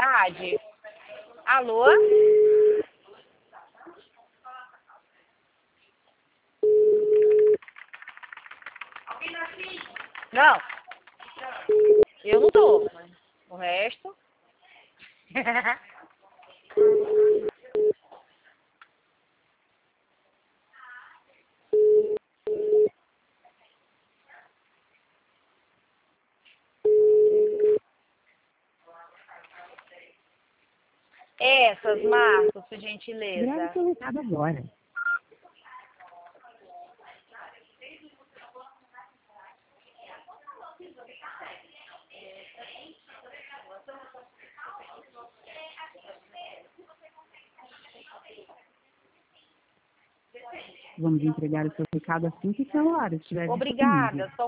tarde. Alô? Não. Eu não tô. O resto... Essas, Marcos, por gentileza. Grave seu recado agora. Vamos entregar o seu recado assim que o celular estiver disponível. Obrigada.